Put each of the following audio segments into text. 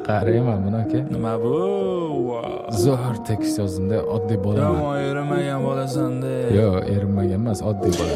qarayman buni aka. Nima bu? Zo'r tekst yozdim-da, oddiy bo'laman. Yomon erinmagan bo'lasan-da. Yo'q, erinmagan emas, oddiy bo'la.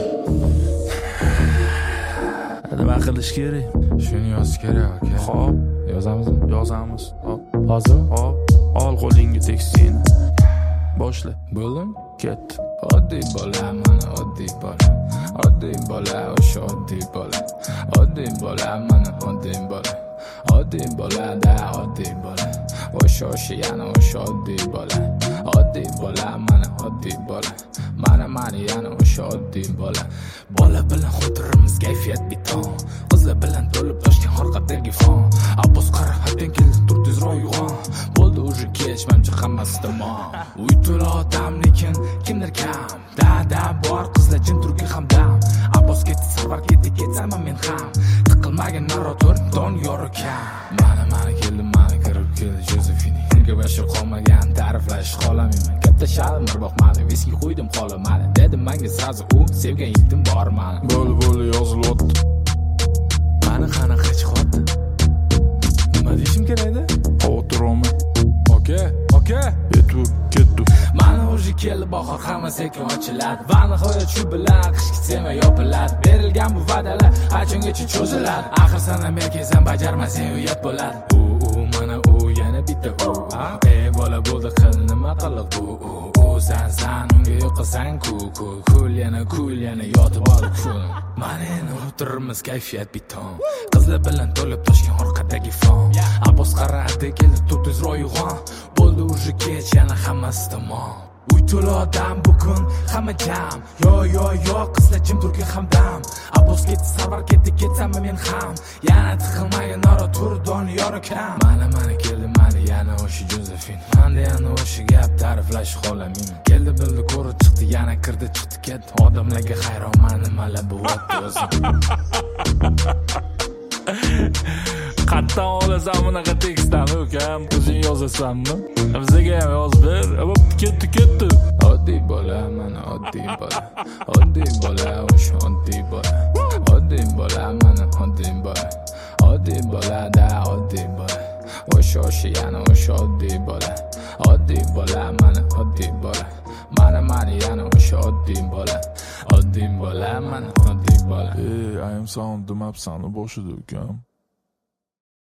Nima qilish kerak? Shuni yozish kerak aka. Xo'p, Yozamizmi? yozamiz. Hop. Hozirmi? Hop. Ol qo'lingga tekstingni. Boshla. Bo'ldimi? Ketdi. Oddiy bo'la, mana oddiy bo'la. Oddiy bo'la, o'sha oddiy bo'la. Oddiy bo'la, mana oddiy bo'la. Oddiy bo'la-da, oddiy bo'la. O'sha yana o'sha oddiy bo'la. Oddiy bo'la, mana oddiy bo'la. Mana yana o'sha oddiy bo'la. Bola bilan xotirimiz kayfiyat biton. Qizlar bilan to'lib toshgan orqadagi fon. Abbos qara hatdan keldi tur tezroq uyg'on. Bo'ldi уже kech, menimcha hammasi tamom. Uy to'la odam lekin kimdir kam. Da bor qizlar jin turki hamdam. Abbos ketdi, sarvar ketdi, ketsaman men ham. Tiqilmagan narator Doniyor akam. Mana keldi, mana kirib keldi Josephine. Unga bashir qolmagan ta'riflash qolamayman. Katta shalim bir boqmadi, viski qo'ydim qolamadi. Dedim menga srazu u sevgan yigitim bor mani. Bo'l yozilyapti. Mani qanaqa chiqyapti? Nima deyishim kerakda? Xotirami. Aka. Ketdi. Mana o'zi keldi bahor, hamma sekin ochiladi. Va nihoyat shu bilan qishki sema yopiladi. Berilgan bu va'dalar qachongacha cho'ziladi? Axir sana merkezdan bajarmasang uyat bo'ladi. Mana u yana bitta u. Bola bo'ldi qil nima qiliq bu. San unga yo'qasan kul yana yotib ol kul. Mana endi o'tirimiz kayfiyat biton. Qizlar bilan to'lib toshgan orqadagi fon. Abbos qaradi keldi tur tezroq uyg'on. Bo'ldi уже kech, yana hammasi tamom. Uy to'la odam bugun hamma jam. Yo qizlar jim turki hamdam. Abbos ketdi, sarvar ketdi, ketsammi men ham. Yana tiqilmagan nora tur Doniyor akam. Mana keldi, mana yana o'sha Josephine. Manda yana o'sha gap ta'riflash qolamayman. Keldi bildi ko'rib chiqdi, yana kirdi chiqdi ketdi. Odamlarga hayronman nimalar bo'lyapti o'zi. Qatdan olasan bunaqa tekstlarni ukam, o'zing yozasanmi? Bizga ham yozib ber. Ketdi. Oddiy bo'la, mana oddiy bo'la. Oddiy bo'la, o'sha oddiy bo'la. Oddiy bo'la, mana oddiy bo'la. Oddiy bo'la-da, oddiy bo'la. O'sha yana o'sha oddiy bo'la. Oddiy bo'la, mana oddiy bo'la. Mana yana o'sha oddiy bo'la. Oddiy bo'la, mana oddiy bo'la. I am sound demapsan boshida ukam.